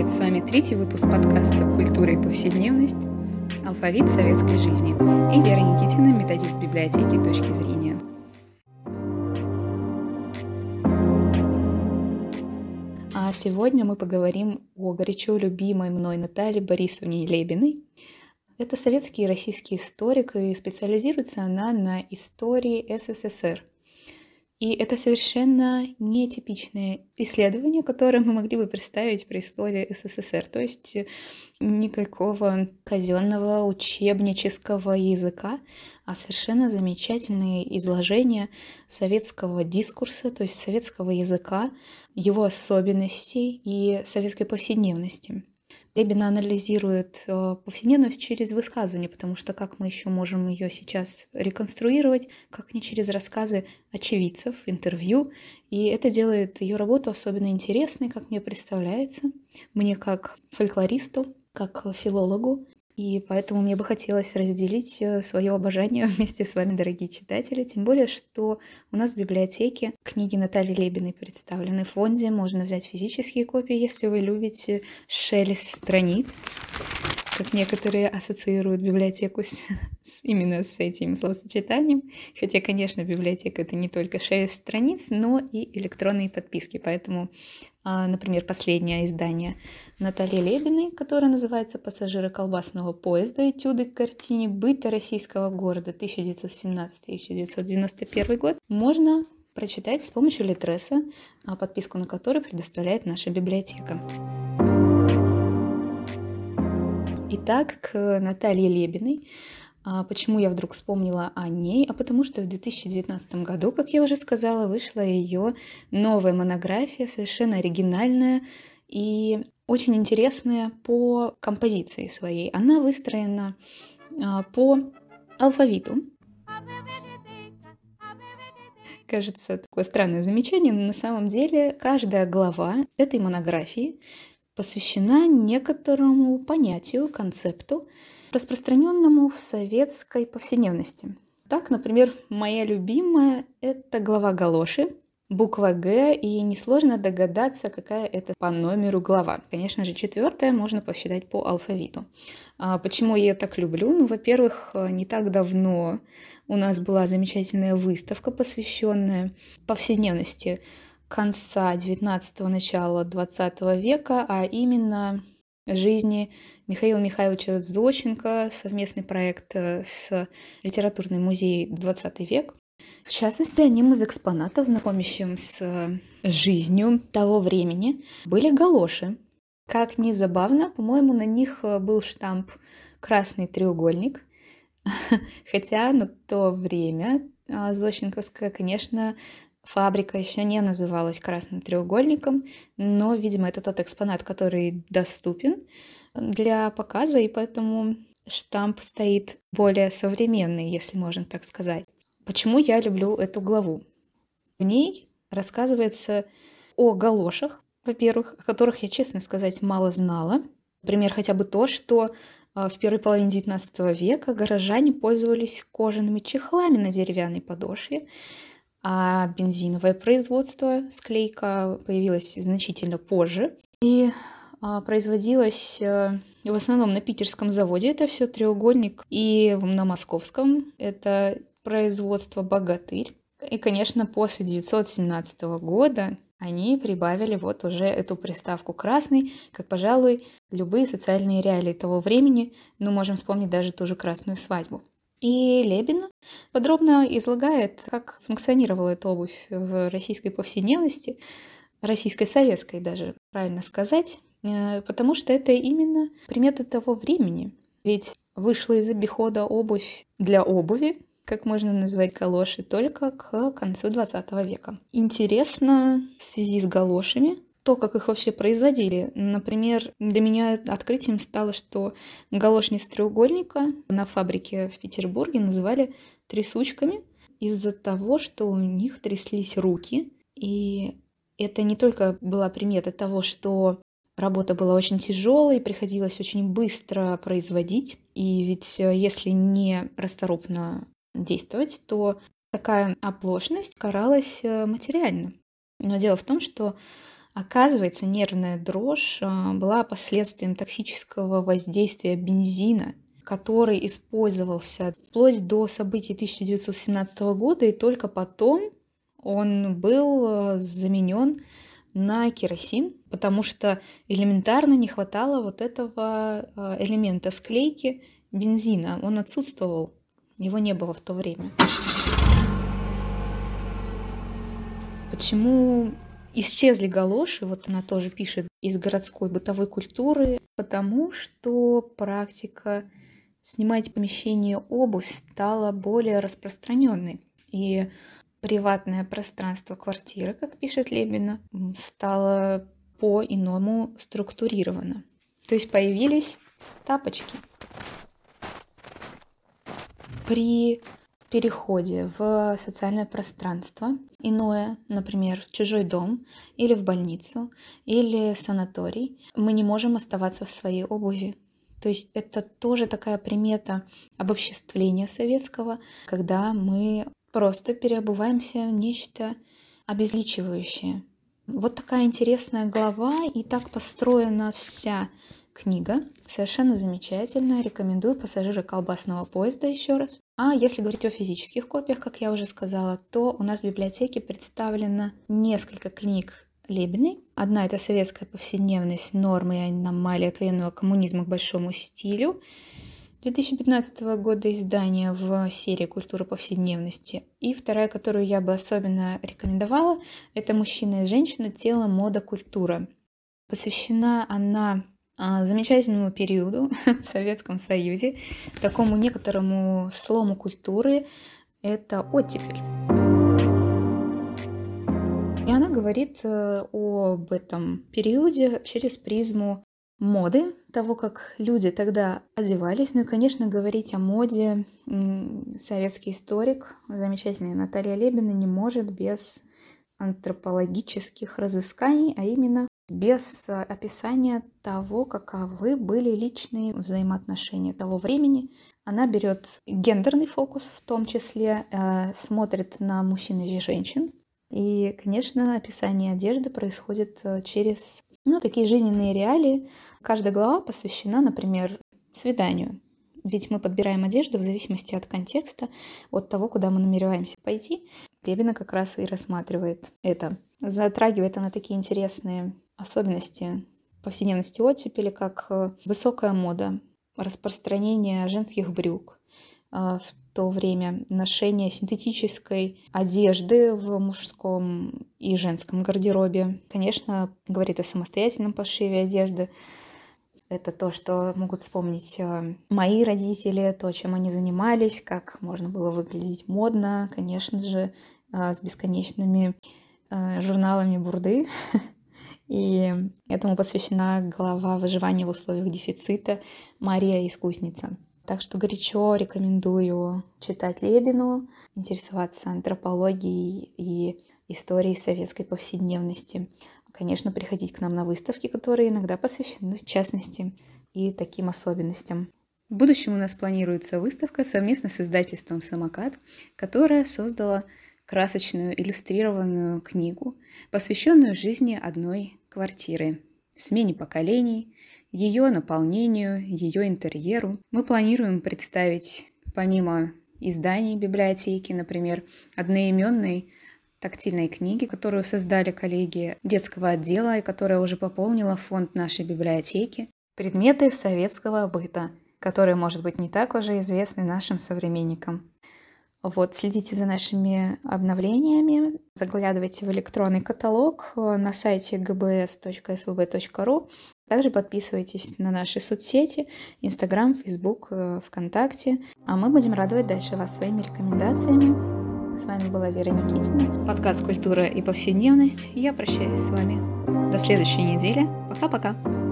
привет! С вами третий выпуск подкаста «Культура и повседневность. Алфавит советской жизни» и Вера Никитина, методист библиотеки «Точки зрения». А сегодня мы поговорим о горячо любимой мной Наталье Борисовне Лебиной. Это советский и российский историк, и специализируется она на истории СССР. И это совершенно нетипичное исследование, которое мы могли бы представить при слове СССР. То есть никакого казенного учебнического языка, а совершенно замечательное изложение советского дискурса, то есть советского языка, его особенностей и советской повседневности. Лебина анализирует повседневность через высказывание, потому что как мы еще можем ее сейчас реконструировать, как не через рассказы очевидцев, интервью. И это делает ее работу особенно интересной, как мне представляется, мне как фольклористу, как филологу. И поэтому мне бы хотелось разделить свое обожание вместе с вами, дорогие читатели. Тем более, что у нас в библиотеке книги Натальи Лебиной представлены в фонде. Можно взять физические копии, если вы любите шелест страниц, как некоторые ассоциируют библиотеку именно с этим словосочетанием. Хотя, конечно, библиотека — это не только шелест страниц, но и электронные подписки. Поэтому, например, последнее издание Натальи Лебиной, которое называется «Пассажиры колбасного поезда. Этюды к картине быта российского города 1917-1991 год», можно прочитать с помощью Литреса, подписку на который предоставляет наша библиотека. Итак, к Наталье Лебиной. Почему я вдруг вспомнила о ней? Потому что в 2019 году, как я уже сказала, вышла ее новая монография, совершенно оригинальная и очень интересная по композиции своей. Она выстроена по алфавиту. Кажется, такое странное замечание, но на самом деле каждая глава этой монографии посвящена некоторому понятию, концепту, распространенному в советской повседневности. Так, например, моя любимая — это глава галоши, буква «Г», и несложно догадаться, какая это по номеру глава. Конечно же, 4-я можно посчитать по алфавиту. Почему я ее так люблю? Во-первых, не так давно у нас была замечательная выставка, посвященная повседневности конца 19-го, начала 20 века, а именно жизни Михаила Михайловича Зощенко, совместный проект с Литературным музеем «20 век». В частности, одним из экспонатов, знакомящим с жизнью того времени, были галоши. Как ни забавно, по-моему, на них был штамп «Красный треугольник», хотя на то время зощенковская, конечно, фабрика еще не называлась «Красным треугольником», но, видимо, это тот экспонат, который доступен для показа, и поэтому штамп стоит более современный, если можно так сказать. Почему я люблю эту главу? В ней рассказывается о галошах, во-первых, о которых я, честно сказать, мало знала. Например, хотя бы то, что в первой половине XIX века горожане пользовались кожаными чехлами на деревянной подошве, а бензиновое производство, склейка, появилась значительно позже и производилась в основном на питерском заводе, это все треугольник, и на московском это производство «Богатырь». И, конечно, после 1917 года они прибавили вот уже эту приставку «красный», как, пожалуй, любые социальные реалии того времени, можем вспомнить даже ту же «Красную свадьбу». И Лебина подробно излагает, как функционировала эта обувь в российской повседневности, российской советской даже, правильно сказать, потому что это именно приметы того времени. Ведь вышла из обихода обувь для обуви, как можно назвать галоши, только к концу 20 века. Интересно в связи с галошами то, как их вообще производили. Например, для меня открытием стало, что галошниц треугольника на фабрике в Петербурге называли трясучками из-за того, что у них тряслись руки. И это не только была примета того, что работа была очень тяжелой, приходилось очень быстро производить. И ведь если не расторопно действовать, то такая оплошность каралась материально. Но дело в том, что Оказывается, нервная дрожь была последствием токсического воздействия бензина, который использовался вплоть до событий 1917 года, и только потом он был заменен на керосин, потому что элементарно не хватало вот этого элемента склейки бензина. Он отсутствовал, его не было в то время. Почему исчезли галоши? Вот она тоже пишет из городской бытовой культуры. Потому что практика снимать в помещении обувь стала более распространенной. И приватное пространство квартиры, как пишет Лебина, стало по-иному структурировано. То есть появились тапочки. При переходе в социальное пространство иное, например, в чужой дом или в больницу, или санаторий, мы не можем оставаться в своей обуви. То есть это тоже такая примета обобществления советского, когда мы просто переобуваемся в нечто обезличивающее. Вот такая интересная глава, и так построена вся книга. Совершенно замечательная. Рекомендую «Пассажиры колбасного поезда» еще раз. А если говорить о физических копиях, как я уже сказала, то у нас в библиотеке представлено несколько книг Лебиной. Одна — это «Советская повседневность. Нормы и аномалии от военного коммунизма к большому стилю». 2015 года издания в серии «Культура повседневности». И вторая, которую я бы особенно рекомендовала, это «Мужчина и женщина. Тело, мода, культура». Посвящена она замечательному периоду в Советском Союзе, такому некоторому слому культуры, это оттепель. И она говорит об этом периоде через призму моды, того, как люди тогда одевались. Ну и, конечно, говорить о моде советский историк, замечательная Наталья Лебина, не может без антропологических разысканий, а именно без описания того, каковы были личные взаимоотношения того времени. Она берет гендерный фокус, в том числе смотрит на мужчин и женщин. И, конечно, описание одежды происходит через такие жизненные реалии. Каждая глава посвящена, например, свиданию. Ведь мы подбираем одежду в зависимости от контекста, от того, куда мы намереваемся пойти. Лебина как раз и рассматривает это. Затрагивает она такие интересные особенности повседневности оттепели, как высокая мода, распространение женских брюк, в то время ношение синтетической одежды в мужском и женском гардеробе. Конечно, говорит о самостоятельном пошиве одежды. Это то, что могут вспомнить мои родители, то, чем они занимались, как можно было выглядеть модно, конечно же, с бесконечными журналами бурды. И этому посвящена глава «Выживание в условиях дефицита» Мария Искусница. Так что горячо рекомендую читать Лебину, интересоваться антропологией и историей советской повседневности. Конечно, приходить к нам на выставки, которые иногда посвящены, в частности, и таким особенностям. В будущем у нас планируется выставка совместно с издательством «Самокат», которая создала красочную иллюстрированную книгу, посвященную жизни одной квартиры, смене поколений, ее наполнению, ее интерьеру. Мы планируем представить, помимо изданий библиотеки, например, одноименной тактильной книги, которую создали коллеги детского отдела и которая уже пополнила фонд нашей библиотеки, предметы советского быта, которые, может быть, не так уже известны нашим современникам. Следите за нашими обновлениями, заглядывайте в электронный каталог на сайте gbs.svb.ru. Также подписывайтесь на наши соцсети, Instagram, Facebook, ВКонтакте. А мы будем радовать дальше вас своими рекомендациями. С вами была Вера Никитина, подкаст «Культура и повседневность». Я прощаюсь с вами до следующей недели. Пока-пока!